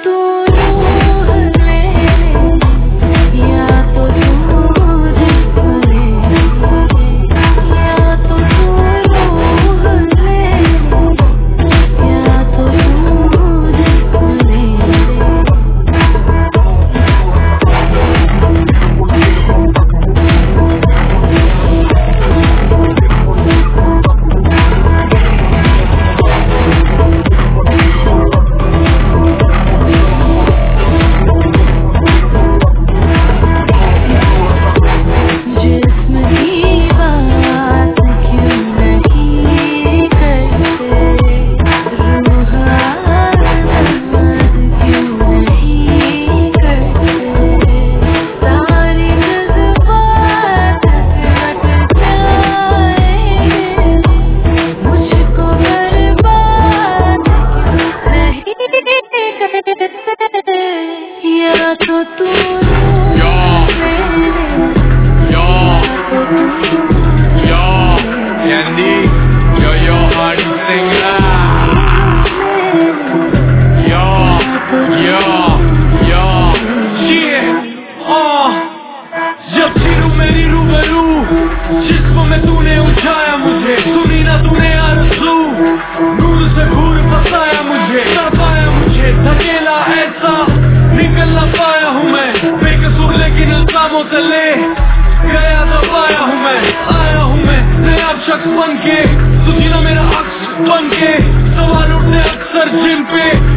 तू रूह ले या तो तू जिस्म ले, या तो तू रूह ले या तो तू जिस्म ले। या तो तू Candy, yo, Hardy Singla. Yo, shit. जब जीरूं मेरी रूबरू, जिस्म में तूने उठाया मुझे, सुनी ना तूने आरज़ू, नूर से भूर फसाया मुझे, तड़पाया मुझे, धकेला ऐसा निकल ना पाया हूँ मैं, बेकसूर लेकिन इल्जामों से ले गया दबाया हूँ मैं, आया हूँ मैं नया शख्स बन के, तुझी ना मेरा अक्स बन के, सवाल उठते अक्सर जिन पे